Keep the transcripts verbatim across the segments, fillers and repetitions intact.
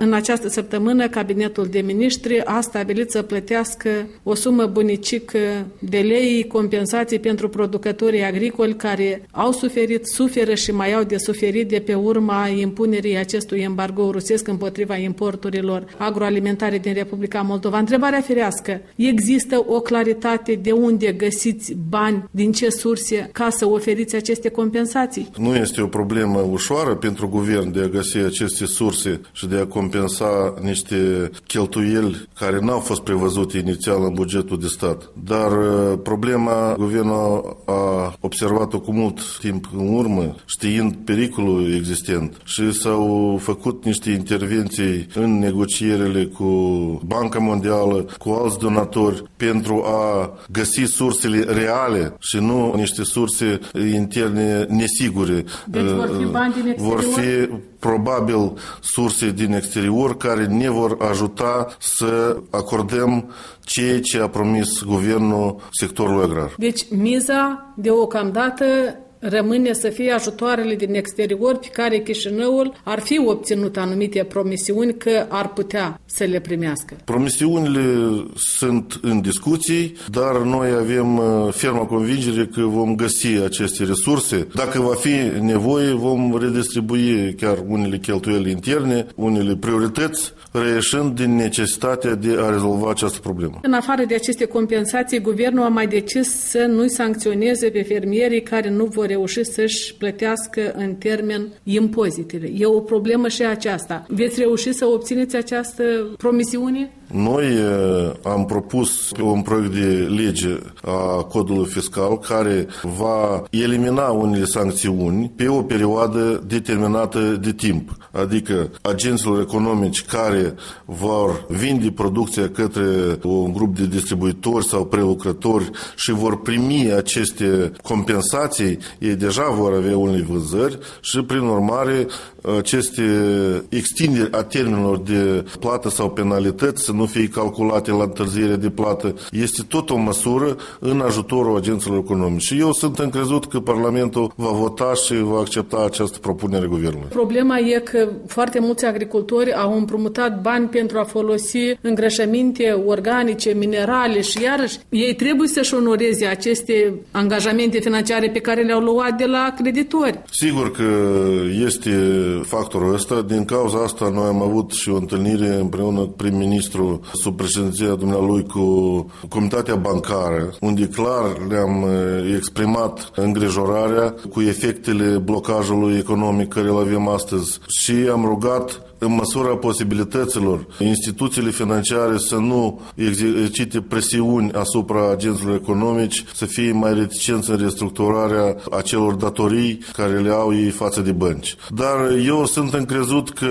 în această săptămână, Cabinetul de Miniștri a stabilit să plătească o sumă bunicică de lei, compensații pentru producătorii agricoli care au suferit, suferă și mai au de suferit de pe urma impunerii acestui embargo rusesc împotriva importurilor agroalimentare din Republica Moldova. Întrebarea firească, există o claritate de unde găsiți bani, din ce surse, ca să oferiți aceste compensații? Nu este o problemă ușoară pentru guvern de a găsi aceste surse și de a compensa niște cheltuieli care n-au fost prevăzute inițial în bugetul de stat. Dar problema guvernul a observat-o cu mult timp în urmă, știind pericolul existent, și s-au făcut niște intervenții în negocierile cu Banca Mondială, cu alți donatori, pentru a găsi sursele reale și nu niște surse interne nesigure. Deci vor fi bani din exterior? Vor fi probabil surse din exterior care ne vor ajuta să acordăm ceea ce a promis guvernul sectorului agrar. Deci miza deocamdată rămâne să fie ajutoarele din exterior pe care Chișinăul ar fi obținut anumite promisiuni că ar putea să le primească. Promisiunile sunt în discuții, dar noi avem ferma convingere că vom găsi aceste resurse. Dacă va fi nevoie, vom redistribui chiar unele cheltuieli interne, unele priorități, reieșind din necesitatea de a rezolva această problemă. În afară de aceste compensații, guvernul a mai decis să nu sancționeze pe fermierii care nu vor reuși să-și plătească în termen impozitele. E o problemă și aceasta. Veți reuși să obțineți această promisiune? Noi am propus un proiect de lege a codului fiscal care va elimina unele sancțiuni pe o perioadă determinată de timp. Adică agenților economici care vor vinde producția către un grup de distribuitori sau prelucrători și vor primi aceste compensații, ei deja vor avea unele vânzări și, prin urmare, aceste extinderi a termenilor de plată sau penalități să nu fie calculate la întârziere de plată, este tot o măsură în ajutorul agenților economici. Și eu sunt încrezut că Parlamentul va vota și va accepta această propunere guvernului. Problema e că foarte mulți agricultori au împrumutat bani pentru a folosi îngrășăminte organice, minerale și iarăși ei trebuie să-și onoreze aceste angajamente financiare pe care le-au luat de la creditori. Sigur că este factorul ăsta. Din cauza asta noi am avut și o întâlnire împreună cu prim-ministru sub președinția dumnealui cu Comunitatea Bancară, unde clar le-am exprimat îngrijorarea cu efectele blocajului economic care îl avem astăzi și am rugat în măsura posibilităților instituțiile financiare să nu exercite presiuni asupra agenților economici, să fie mai reticenți în restructurarea acelor datorii care le au ei față de bănci. Dar eu sunt încrezut că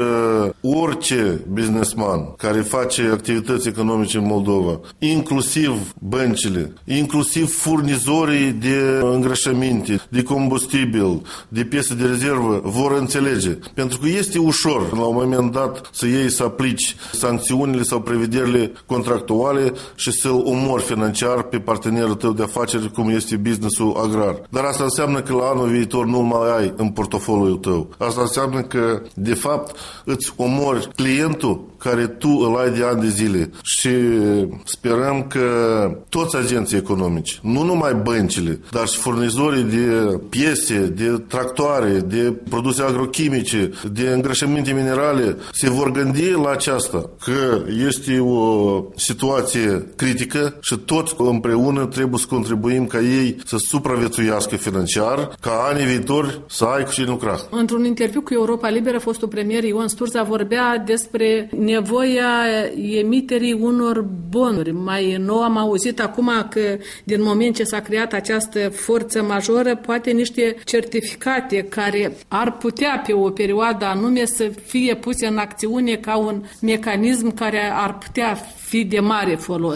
orice businessman care face activități economice în Moldova, inclusiv băncile, inclusiv furnizorii de îngrășăminte, de combustibil, de piese de rezervă, vor înțelege. Pentru că este ușor, la un moment dat, să iei să aplici sancțiunile sau prevederile contractuale și să-l omori financiar pe partenerul tău de afaceri, cum este businessul agrar. Dar asta înseamnă că la anul viitor nu mai ai în portofoliul tău. Asta înseamnă că, de fapt, îți omori clientul care tu îl ai de ani de zile. Și sperăm că toți agenții economici, nu numai băncile, dar și furnizorii de piese, de tractoare, de produse agrochimice, de îngrășăminte minerale, se vor gândi la aceasta, că este o situație critică și toți împreună trebuie să contribuim ca ei să supraviețuiască financiar, ca anii viitori să ai cu cine lucra. Într-un interviu cu Europa Liberă, fostul premier Ion Sturza vorbea despre nevoia emiterii unor bonuri. Mai nou am auzit acum că din moment ce s-a creat această forță majoră, poate niște certificate care ar putea pe o perioadă anume să fie puse în acțiune ca un mecanism care ar putea fi de mare folos.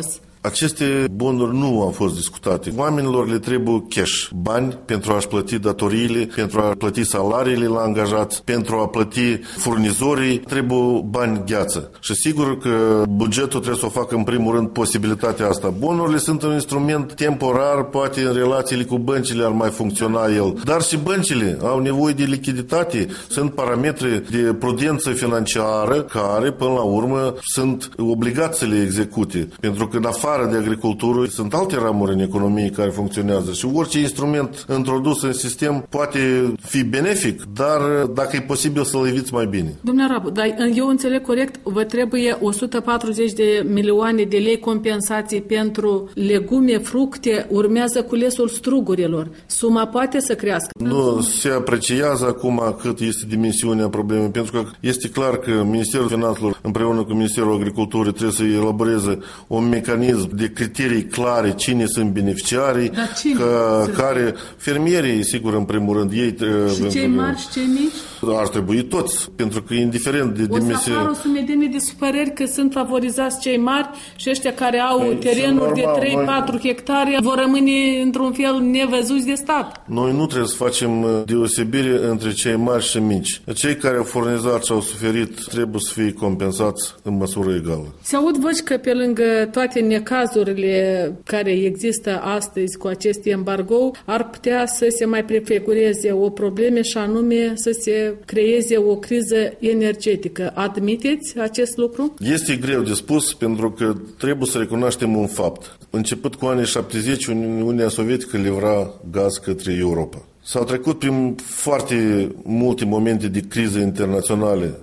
Aceste bonuri nu au fost discutate. Oamenilor le trebuie cash, bani pentru a-și plăti datoriile, pentru a plăti salariile la angajați, pentru a plăti furnizorii, trebuie bani gheață. Și sigur că bugetul trebuie să o facă în primul rând posibilitatea asta. Bonurile sunt un instrument temporar, poate în relațiile cu băncile ar mai funcționa el, dar și băncile au nevoie de lichiditate, sunt parametri de prudență financiară care, până la urmă, sunt obligați să le execute. Pentru că în afară de agricultură sunt alte ramuri în economie care funcționează și orice instrument introdus în sistem poate fi benefic, dar dacă e posibil să-l eviți mai bine. Domnule Rabu, dar eu înțeleg corect, vă trebuie o sută patruzeci de milioane de lei compensații pentru legume, fructe, urmează culesul strugurilor. Suma poate să crească? Nu se apreciază acum cât este dimensiunea problemei, pentru că este clar că Ministerul Finanțelor împreună cu Ministerul Agriculturii trebuie să elaboreze un mecanism de criterii clare cine sunt beneficiarii, că, care fermierii, sigur, în primul rând, ei... Și cei mari și cei mici? Ar trebui toți, pentru că indiferent de dimensiune... O să apară o sumedenie de supărări că sunt favorizați cei mari și ăștia care au păi, terenuri normal, de trei patru hectare vor rămâne într-un fel nevăzuți de stat. Noi nu trebuie să facem deosebire între cei mari și mici. Cei care au furnizat și au suferit trebuie să fie compensați în măsură egală. Se aud voci că pe lângă toate necazurile care există astăzi cu acest embargo, ar putea să se mai prefigureze o problemă și anume să se creeze o criză energetică. Admiteți acest lucru? Este greu de spus pentru că trebuie să recunoaștem un fapt. Început cu anii șaptezeci, Uniunea Sovietică livra gaz către Europa. S-au trecut prin foarte multe momente de criză internaționale,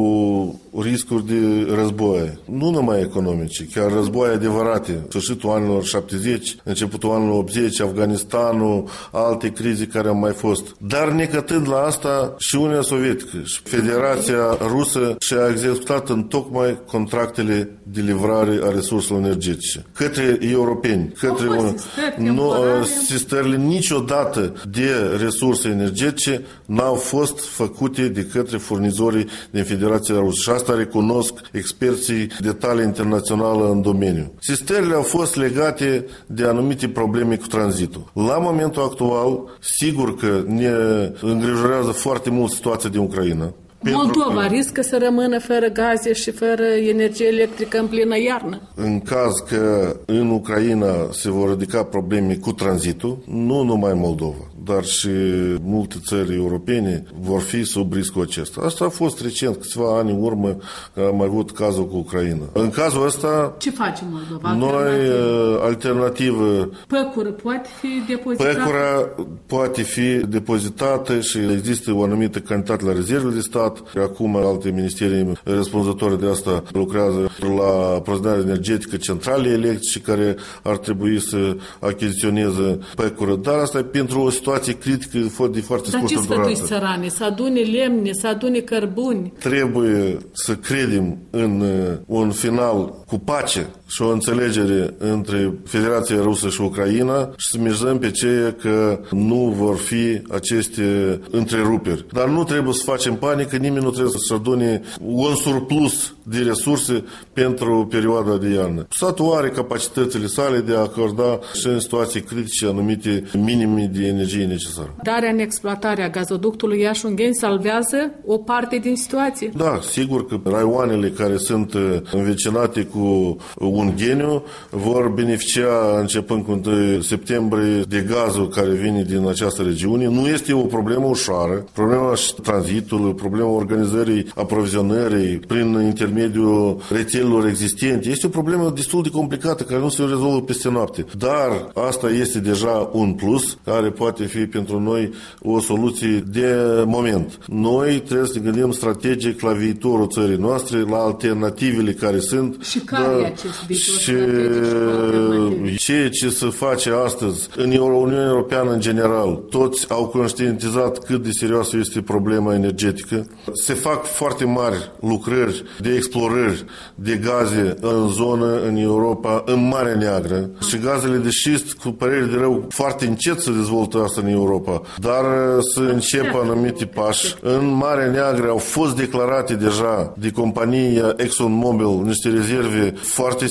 cu riscuri de războaie, nu numai economice, chiar războaie adevărate. Sfârșitul anilor șaptezeci, începutul anilor optzeci, Afganistanul, alte crize care au mai fost. Dar necătând la asta și Uniunea Sovietică și Federația Rusă și-a executat în tocmai contractele de livrare a resurselor energetice către europeni, către un, nu, sistările niciodată de resurse energetice n-au fost făcute de către furnizorii din Federația Rusă. Și asta recunosc experții de tale internațională în domeniu. Sistările au fost legate de anumite probleme cu tranzitul. La momentul actual, sigur că ne îngrijorează foarte mult situația din Ucraina. Moldova că, riscă să rămână fără gaze și fără energie electrică în plină iarnă. În caz că în Ucraina se vor ridica probleme cu tranzitul, nu numai Moldova, dar și multe țări europene vor fi sub riscul acesta. Asta a fost recent, câțiva ani în urmă, că am avut cazul cu Ucraina. În cazul ăsta... Ce face Moldova? Noi, alternativă... Păcură poate fi depozitată? Păcura poate fi depozitată și există o anumită cantitate la rezervele de stat. Acum alte ministerii răspunzătoare de asta lucrează la aprovizionare energetică, centrale electrice care ar trebui să achiziționeze păcură. Dar asta e pentru o situație critică de foarte scurtă durată. Dar ce sfătui țărane? Să adune lemne, să adune cărbuni? Trebuie să credem în un final cu pace și o înțelegere între Federația Rusă și Ucraina și să mizăm pe ceea că nu vor fi aceste întreruperi. Dar nu trebuie să facem panică, nimeni nu trebuie să adune un surplus de resurse pentru perioada de iarnă. Satul are capacitățile sale de a acorda și în situații critice anumite minime de energie necesară. Darea în exploatarea gazoductului Iași-Ungheni salvează o parte din situație? Da, sigur că raioanele care sunt învecinate cu Ungheniu vor beneficia începând cu întâi septembrie de gazul care vine din această regiune. Nu este o problemă ușoară. Problema tranzitului, problema organizării aprovizionării prin intermediul rețelelor existente este o problemă destul de complicată care nu se rezolvă peste noapte. Dar asta este deja un plus care poate fi pentru noi o soluție de moment. Noi trebuie să ne gândim strategic la viitorul țării noastre, la alternativele care sunt. Și care da, e acest viitor strategic? Și ceea ce se face astăzi în Uniunea Europeană în general, toți au conștientizat cât de serioasă este problema energetică. Se fac foarte mari lucrări de explorări de gaze în zonă, în Europa, în Marea Neagră. Și gazele de șist, cu părere de rău, foarte încet se dezvoltă asta în Europa. Dar să înceapă anumite pași. În Marea Neagră au fost declarate deja de compania ExxonMobil niște rezerve foarte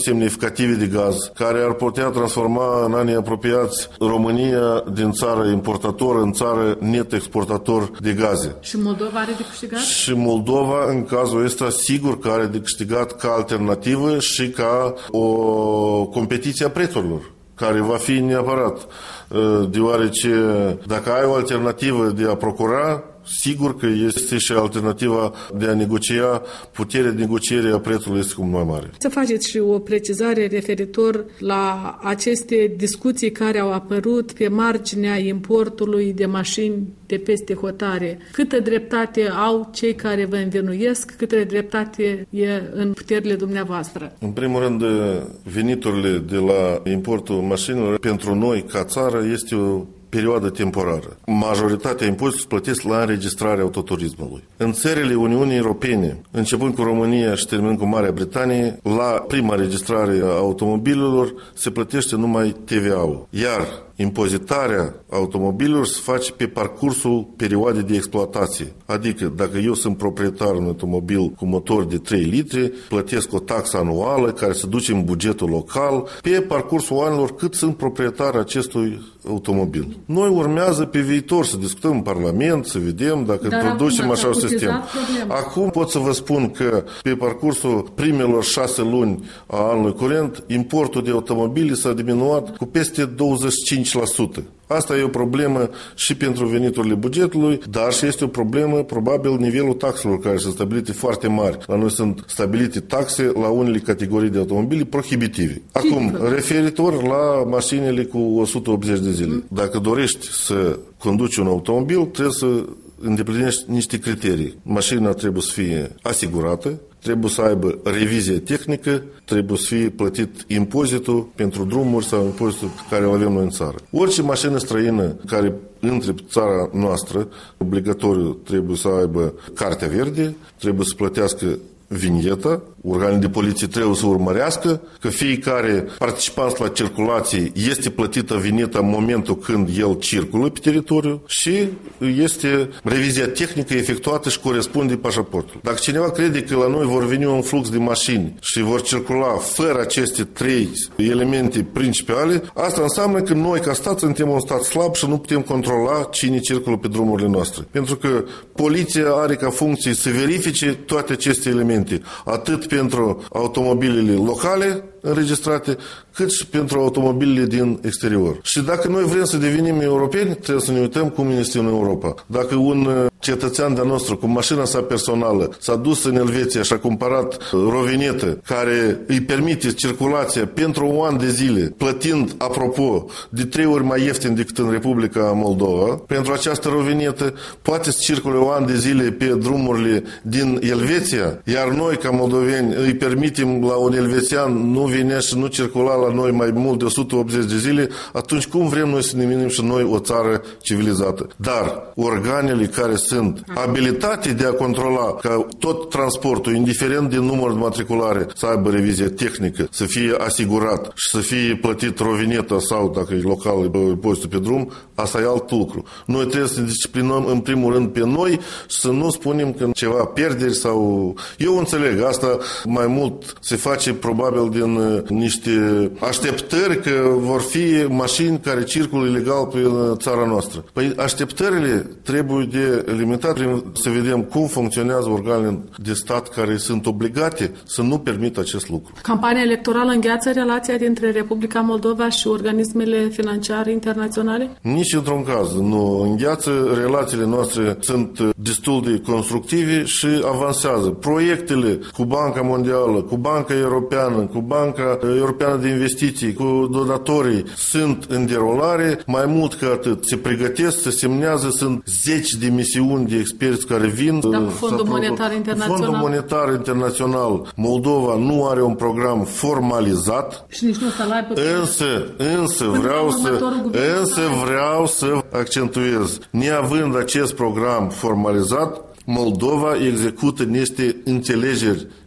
semnificative de gaz, care ar putea transforma în anii apropiați România din țară importator în țară net exportator de gaze. Și Moldova are de câștigat? Și Moldova, în cazul ăsta, sigur că are de câștigat ca alternativă și ca o competiție a prețurilor, care va fi neapărat, deoarece dacă ai o alternativă de a procura, sigur că este și alternativa de a negocia, puterea de negociere a prețului este cum mai mare. Să faceți și o precizare referitor la aceste discuții care au apărut pe marginea importului de mașini de peste hotare. Câtă dreptate au cei care vă învinuiesc, câtă dreptate e în puterile dumneavoastră? În primul rând, veniturile de la importul mașinilor pentru noi ca țară este o perioadă temporară. Majoritatea impozitelor plătesc la înregistrarea autoturismului. În țările Uniunii Europene, începând cu România și terminând cu Marea Britanie, la prima registrare a automobilelor se plătește numai T V A-ul. Iar impozitarea automobilelor se face pe parcursul perioadei de exploatație. Adică, dacă eu sunt proprietar unui automobil cu motor de trei litri, plătesc o taxă anuală care se duce în bugetul local pe parcursul anilor cât sunt proprietar acestui automobil. Noi urmează pe viitor să discutăm în Parlament, să vedem dacă Dar introducem acum, așa un sistem. Acum pot să vă spun că pe parcursul primelor șase luni a anului curent, importul de automobile s-a diminuat cu peste douăzeci și cinci la sută. Asta e o problemă și pentru veniturile bugetului, dar și este o problemă, probabil, nivelul taxelor care sunt stabilite foarte mari. La noi sunt stabilite taxe la unele categorii de automobile prohibitive. Acum, referitor la mașinile cu o sută optzeci de zile. Dacă dorești să conduci un automobil, trebuie să îndeplinești niște criterii. Mașina trebuie să fie asigurată, trebuie să aibă revizie tehnică, trebuie să fie plătit impozitul pentru drumuri sau impozitul care îl avem noi în țară. Orice mașină străină care intre pe țara noastră, obligatoriu trebuie să aibă cartea verde, trebuie să plătească vinieta, organele de poliție trebuie să urmărească că fiecare participant la circulație este plătită vineta în momentul când el circulă pe teritoriu și este revizia tehnică efectuată și corespunde pașaportul. Dacă cineva crede că la noi vor veni un flux de mașini și vor circula fără aceste trei elemente principale, asta înseamnă că noi ca stat suntem un stat slab și nu putem controla cine circulă pe drumurile noastre. Pentru că poliția are ca funcție să verifice toate aceste elemente, atât pentru automobilele locale înregistrate, cât și pentru automobilele din exterior. Și dacă noi vrem să devenim europeni, trebuie să ne uităm cum este în Europa. Dacă un cetățean de-a nostru cu mașina sa personală s-a dus în Elveția și a cumpărat rovinetă care îi permite circulația pentru un an de zile, plătind, apropo, de trei ori mai ieftin decât în Republica Moldova, pentru această rovinetă poate să circule un an de zile pe drumurile din Elveția, iar noi, ca moldoveni, îi permitem la un elvețian nu venea și nu circula la noi mai mult de o sută optzeci de zile, atunci cum vrem noi să ne venim și noi o țară civilizată? Dar organele care sunt abilitate de a controla ca tot transportul, indiferent din număr de matriculare, să aibă revizie tehnică, să fie asigurat și să fie plătit rovineta sau, dacă e local, impozitul pe drum, asta e alt lucru. Noi trebuie să ne disciplinăm în primul rând pe noi și să nu spunem că ceva pierderi sau... Eu înțeleg, asta mai mult se face probabil din niște așteptări că vor fi mașini care circulă ilegal pe țara noastră. Păi așteptările trebuie de limitat prin să vedem cum funcționează organele de stat care sunt obligate să nu permită acest lucru. Campania electorală îngheață relația dintre Republica Moldova și organismele financiare internaționale? Nici într-un caz nu îngheață. Relațiile noastre sunt destul de constructive și avansează. Proiectele cu Banca Mondială, cu Banca Europeană, cu Banca Europeană de Investiții, cu donatorii sunt în derulare. Mai mult ca atât, se pregătesc, se semnează, sunt zeci de misiuni de experți care vin. Da, cu Fondul Monetar Internațional. Fondul Monetar Internațional. Moldova nu are un program formalizat. Și nici nu să-l aibă. Însă, însă vreau să, însă vreau să accentuez. Neavând acest program formalizat, Moldova execută niște înțelegeri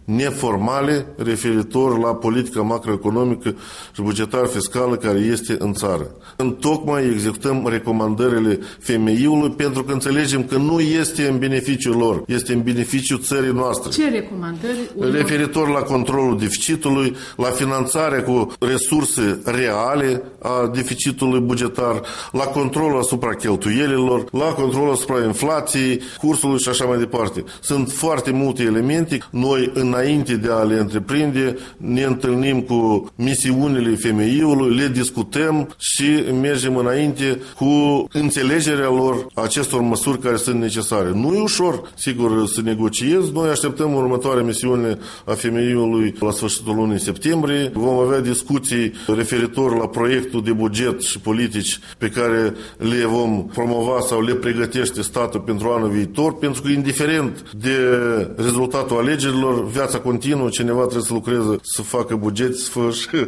neformale referitor la politica macroeconomică și bugetar-fiscală care este în țară. Întocmai executăm recomandările F M I-ului pentru că înțelegem că nu este în beneficiul lor, este în beneficiul țării noastre. Ce recomandări? Referitor la controlul deficitului, la finanțarea cu resurse reale a deficitului bugetar, la controlul asupra cheltuielilor, la controlul asupra inflației, cursului și așa mai departe. Sunt foarte multe elemente. Noi, înainte de a le întreprinde, ne întâlnim cu misiunile F M I-ului, le discutăm și mergem înainte cu înțelegerea lor acestor măsuri care sunt necesare. Nu e ușor, sigur, să negociezi. Noi așteptăm următoarea misiune a F M I-ului la sfârșitul lunii septembrie. Vom avea discuții referitor la proiectul de buget și politici pe care le vom promova sau le pregătește statul pentru anul viitor, pentru că indiferent de rezultatul alegerilor, viața continuă, cineva trebuie să lucreze, să facă buget, să,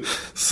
să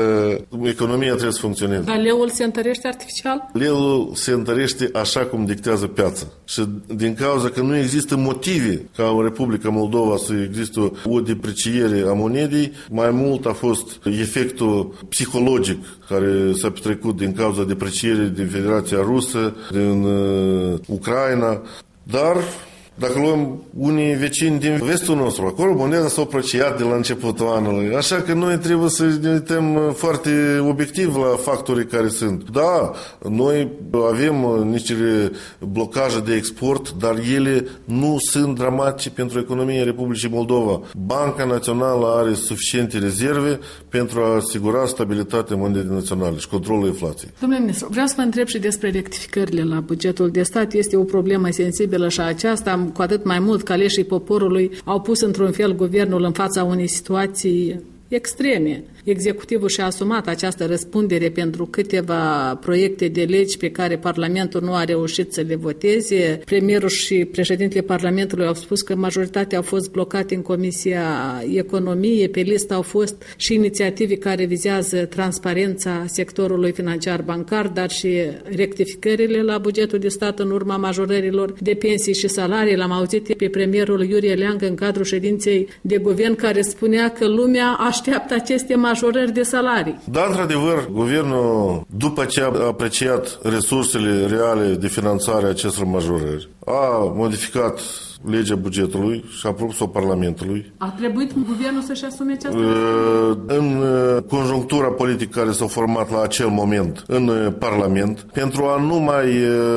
economia trebuie să funcționeze. Dar leul se întărește artificial? Leul se întărește așa cum dictează piața. Și din cauza că nu există motive ca în Republica Moldova să există o depreciere a monedei, mai mult a fost efectul psihologic care s-a petrecut din cauza deprecierii din Federația Rusă, din uh, Ucraina, dar dacă luăm unii vecini din vestul nostru, acolo moneda s-a apreciat de la începutul anului. Așa că noi trebuie să ne uităm foarte obiectiv la factorii care sunt. Da, noi avem niște blocaje de export, dar ele nu sunt dramatice pentru economia Republicii Moldova. Banca Națională are suficiente rezerve pentru a asigura stabilitatea monedei naționale și controlul inflației. Domnule ministru, vreau să vă întreb și despre rectificările la bugetul de stat. Este o problemă sensibilă și aceasta, cu atât mai mult că aleșii poporului au pus într-un fel guvernul în fața unei situații extreme. Executivul și-a asumat această răspundere pentru câteva proiecte de legi pe care Parlamentul nu a reușit să le voteze. Premierul și președintele Parlamentului au spus că majoritatea au fost blocate în Comisia Economie. Pe listă au fost și inițiative care vizează transparența sectorului financiar bancar, dar și rectificările la bugetul de stat în urma majorărilor de pensii și salarii. L-am auzit pe premierul Iurie Leancă în cadrul ședinței de guvern care spunea că lumea așteaptă aceste majorări de salarii. Da, într-adevăr, guvernul, după ce a apreciat resursele reale de finanțare a acestor majorări, a modificat legea bugetului și a propus-o Parlamentului. A trebuit guvernul să-și asume această în conjunctura politică care s-a format la acel moment în Parlament, pentru a nu mai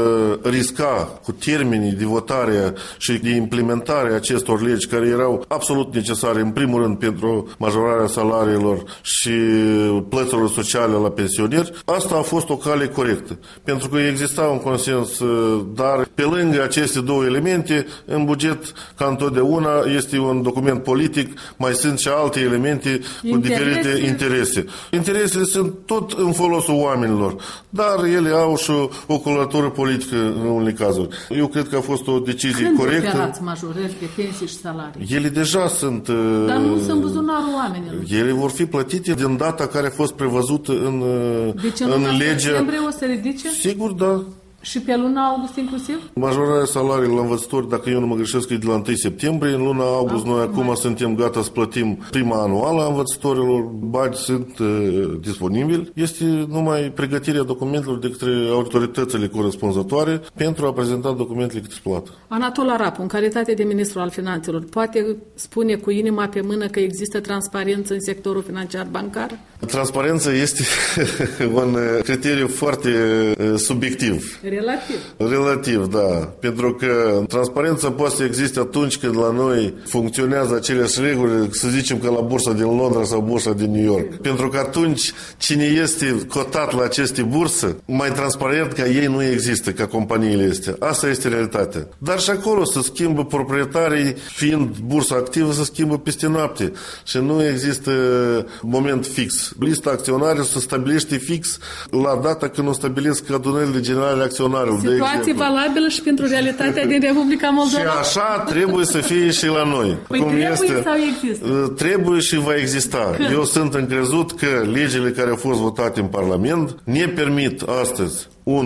risca cu termenii de votare și de implementare a acestor legi care erau absolut necesare, în primul rând pentru majorarea salariilor și plăților sociale la pensionieri, asta a fost o cale corectă, pentru că exista un consens, dar pe lângă aceste două elemente, în buget, ca întotdeauna, este un document politic, mai sunt și alte elemente cu interese. diferite interese. Interesele sunt tot în folosul oamenilor, dar ele au și o coloratură politică în unele cazuri. Eu cred că a fost o decizie Când corectă. Când operați majorări de pensii și salarii? Ele deja sunt... Dar nu sunt buzunarul oamenilor. Ele vor fi plătite din data care a fost prevăzută în, deci în, în legea... septembrie o să ridice? Sigur, da. Și pe luna august inclusiv? Majorarea salariilor la învățători, dacă eu nu mă greșesc, e de la întâi septembrie. În luna august a, noi acum mai... suntem gata să plătim prima anuală a învățătorilor. Bani sunt uh, disponibili. Este numai pregătirea documentelor de către autoritățile corespunzătoare pentru a prezenta documentele cât plată. Anatol Arapu, în calitate de ministru al finanțelor, poate spune cu inima pe mână că există transparență în sectorul financiar bancar? Transparența este un criteriu foarte uh, subiectiv. Relativ. Relativ, da. Pentru că transparența poate să existe atunci când la noi funcționează aceleași reguli, să zicem că la bursa din Londra sau bursa din New York. Pentru că atunci cine este cotat la aceste burse, mai transparent ca ei nu există, ca companiile este. Asta este realitatea. Dar și acolo se schimbă proprietarii, fiind bursa activă, se schimbă peste noapte. Și nu există moment fix. Lista acționarilor se stabilește fix la data când o stabilesc adunările generale acționarilor. Situație valabilă și pentru realitatea din Republica Moldova. Și așa trebuie să fie și la noi. Păi Cum trebuie este, sau există? Trebuie și va exista. Când? Eu sunt încrezut că legile care au fost votate în Parlament ne permit astăzi, unu,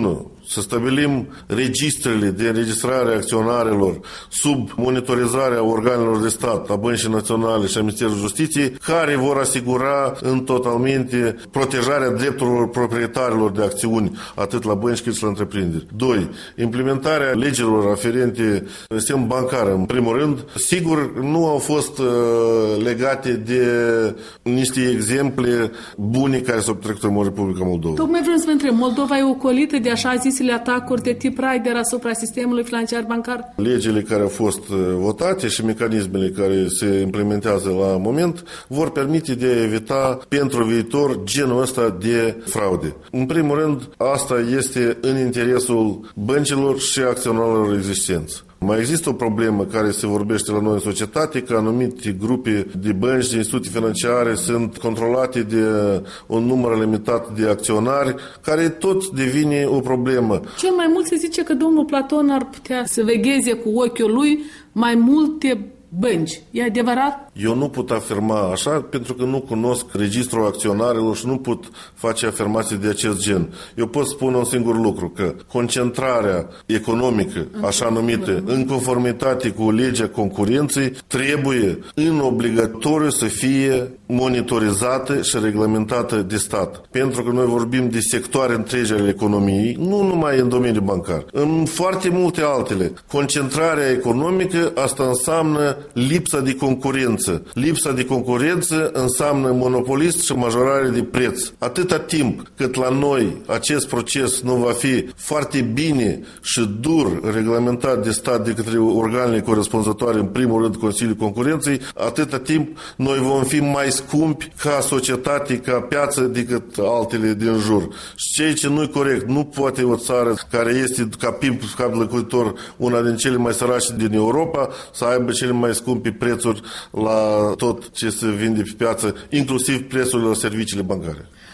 să stabilim registrele de înregistrare a acționarilor sub monitorizarea organelor de stat, a Băncii Naționale și a Ministerului Justiției, care vor asigura în totalmente protejarea drepturilor proprietarilor de acțiuni, atât la bănci cât și la întreprinderi. Doi. Implementarea legilor aferente sistemul bancar, în primul rând, sigur nu au fost uh, legate de niște exemple bune care s-au petrecut în Republica Moldova. Tocmai vreau să vă întreb, Moldova e ocolită de așa zisele atacuri de tip Raider asupra sistemului financiar bancar? Legile care au fost votate și mecanismele care se implementează la moment vor permite de a evita pentru viitor genul ăsta de fraude. În primul rând, asta este în interesul băncilor și acționarilor existenți. Mai există o problemă care se vorbește la noi în societate, că anumite grupe de bănci, de instituții financiare sunt controlate de un număr limitat de acționari, care tot devine o problemă. Cel mai mult se zice că domnul Platon ar putea să vegheze cu ochiul lui mai multe bănci. E adevărat? Eu nu pot afirma așa pentru că nu cunosc registrul acționarilor și nu pot face afirmații de acest gen. Eu pot spune un singur lucru, că concentrarea economică, așa numită, în conformitate cu legea concurenței, trebuie în obligatoriu să fie monitorizată și reglementată de stat. Pentru că noi vorbim de sectoare întregi ale economiei, nu numai în domeniul bancar. În foarte multe altele, concentrarea economică, asta înseamnă lipsa de concurență. Lipsa de concurență înseamnă monopolist și majorare de preț. Atâta timp cât la noi acest proces nu va fi foarte bine și dur reglementat de stat de către organele corespunzătoare, în primul rând Consiliul Concurenței, atâta timp noi vom fi mai scumpi ca societate, ca piață decât altele din jur. Și ceea ce nu e corect, nu poate o țară care este ca P I B, ca locuitor, una din cele mai sărace din Europa, să aibă cele mai scumpe prețuri la tot ce se vinde pe piață, inclusiv prețurile la serviciile bancare.